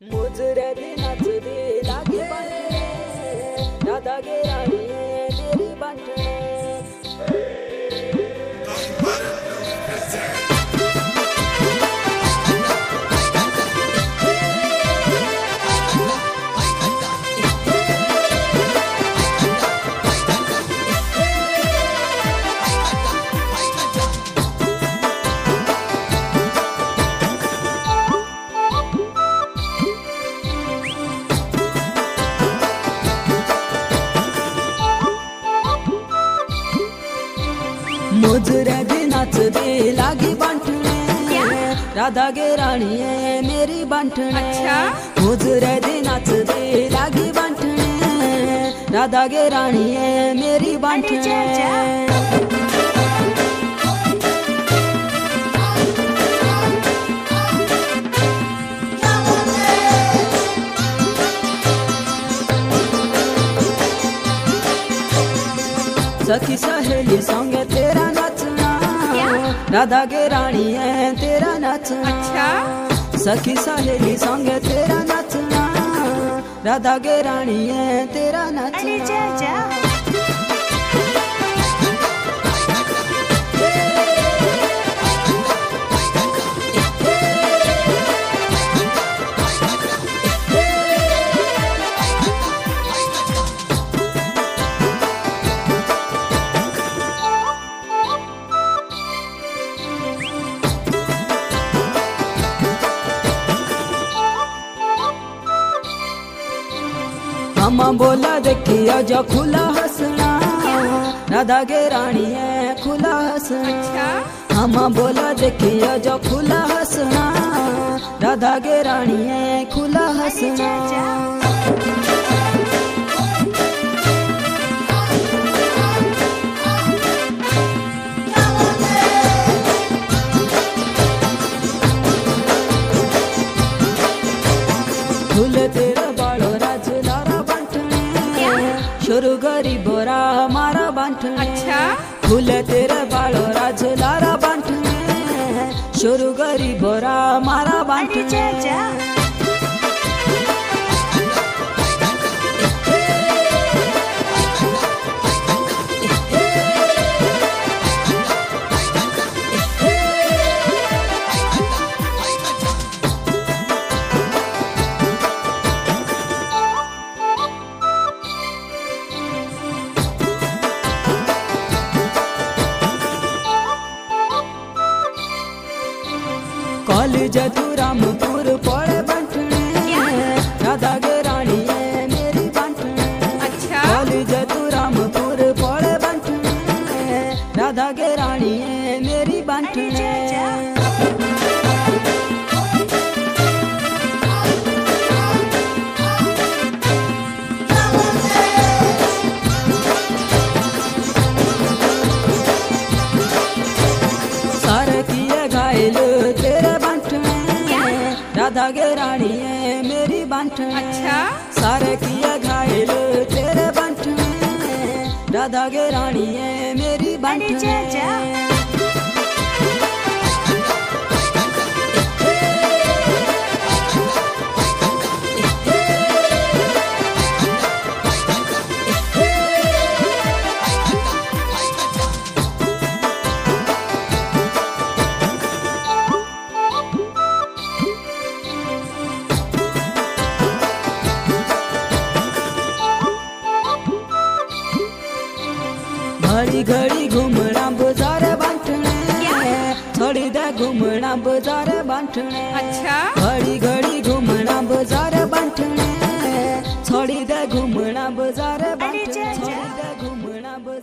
मुजरे दी नचदी लागे बंटने राधा के रानी मेरी बंटने। मुजरे दी नचदी लागी बंटने राधा के रानी है मेरी बंटने। अच्छा? मुजरे दी नचदी लागी बंटने राधा के रानी है मेरी बंटने। सखी सहेली संगे तेरा नचना राधा के रानी है तेरा नचना। अच्छा? सखी सहेली संगे तेरा नचना राधा के रानी है तेरा नचना। अरे जा जा। मामा बोला देखिया जो खुला हंसना राधा के रानी है खुला हंसना। अच्छा? मामा बोला देखिया जो खुला हंसना राधा के रानी है खुला हंसना। जा जा। फूल तेरा बालो राज लारा शुरू गरी बोरा हमारा बंटने। अच्छा? फूल तेरे बालो राज लारा बंटने शुरू गरी बोरा हमारा अरे बंटने। जा जा। कॉलेज तू रामपुर पड़े बंटने राधा के रानी है मेरी बंटने। अच्छा? कॉलेज तू रामपुर पड़े बंटने राधा के रानी है मेरी अरे बंटने। जा जा। सारे किए घायल तेरे बंटने राधा के रानी है मेरी बंटने। अच्छा? सारे किए घायल तेरे बंटने राधा के रानी है मेरी अरे बंटने। जा जा। घड़ी घड़ी घूमना बाजार बंटने थोड़ी दे घूमना बाजार बंटने। अच्छा? घड़ी घड़ी घूमना बाजार बंटने थोड़ी दे घूमना बाजार अरे जा बंटने। जा। थोड़ी दे घूमना